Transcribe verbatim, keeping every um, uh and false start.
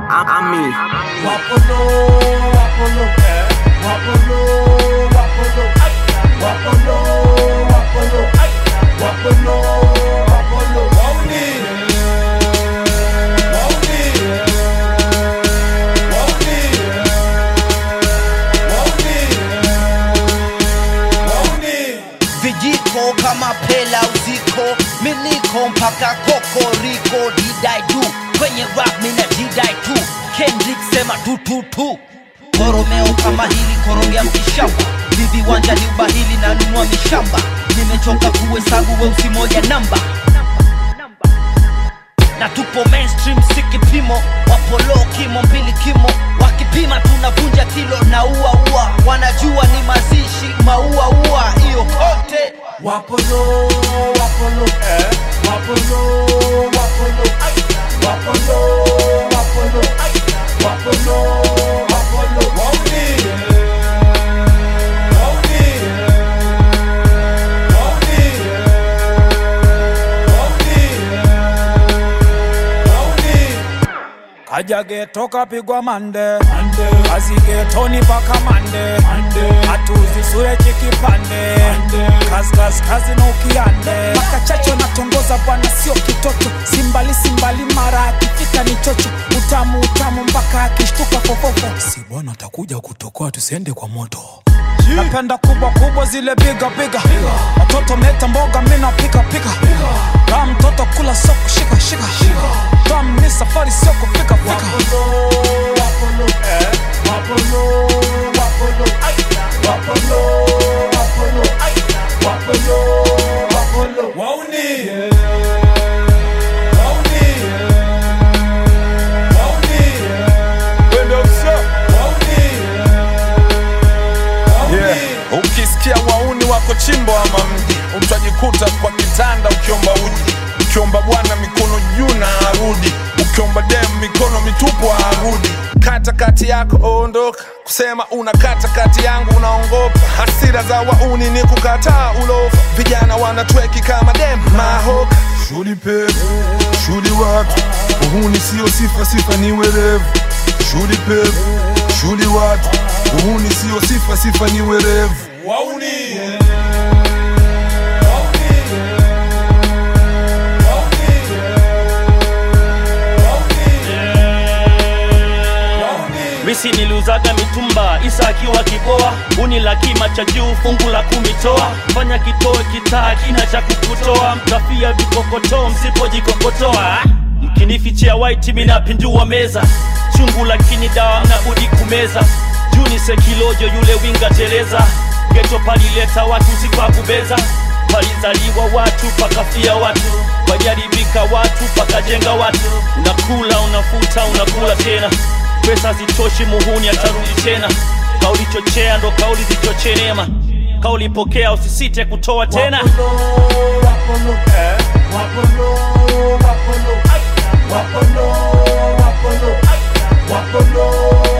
Ami. Wapolo, wapolo, wapolo, wapolo, wapolo, wapolo, wapolo, wapolo, wauni, wauni, wauni, wauni, wauni. Vijiko kama pela uziko, miniko mpaka kokoriko, didai du kwenye rap mina didai tu, Kendrick sema tu tu tu. Koromeo kama hili korongea mkishamba, vivi wanja ni ubahili na nunua mishamba. Nimechoka kuhesabu weusi moja namba, na tupo mainstream si kipimo. Wapolo kimo mbili kimo, wakipima tunavunja kilo na ua ua. Wanajua ni mazishi maua ua iyo kote. Wapolo, wapolo, eh, wapolo, wapolo, wapolo, wapolo, wapolo, wapolo, wauni, wauni, wauni, wauni, wauni. Kaja geto kapigwa mande, kazi getoni paka mande, atuzi sure chikipande, kazi kazi kazi na ukiande. Maka chacho na tongoza bwana sio kitoto, simbali simbali mara akifika ni chocho. Utamu utamu mpaka akishtuka fofofo, si bwana atakuja kutokoa tusiende kwa moto. Napenda kubwa kubwa zile biga biga, watoto meta mboga mina pika pika. Kama mtoto kula soko shika shika, kama ni safari sio kufika fika. Wapolo, wapolo, eh, wapolo, wapolo, wapolo, wapolo, wapolo, wapolo, wauni, wauni, wauni, Wende usha wauni, wauni. Ukisikia wauni wako chimbo ama mji, utajikuta kwa kitanda ukiomba uji. Ukiomba bwana mikono juu na arudi, ukiomba dem mikono mitupu arudi. Kata kati yako ondoka, kusema unakata kati yangu unaongopa. Hasira za wauni ni kukataa ulofa, vijana wanatweki kama dem mahoka. Shuli pevu, shuli watu, uhuni sio sifa, sifa ni werevu. Shuli pevu, shuli watu, uhuni sio sifa, sifa ni werevu. Wauni, Misi niliuzaga mitumba, Isa akiwa kiboa. Uni la kima cha juu, fungu la kumitoa. Fanya kitoe kitaa, kina cha kukutoa. Mtafia vikokoto, msipo jikokotoa. Mkinifichia white, mina pinduwa meza. Chungu lakini dawa mnabudi kumeza. Juni sekilojo yule winga teleza. Geto palileta watu sipa kubeza. Palizaliwa watu, pakafia watu. Wajaribika watu, pakajenga watu. Unakula, unafuta, unakula tena. Pesa zitoshi muhuni atarudi tena. Kauli chochea ndo kauli zichoche neema. Kauli pokea usisite kutoa tena. wapolo, wapolo, eh, wapolo, wapolo, wapolo, wapolo, wapolo,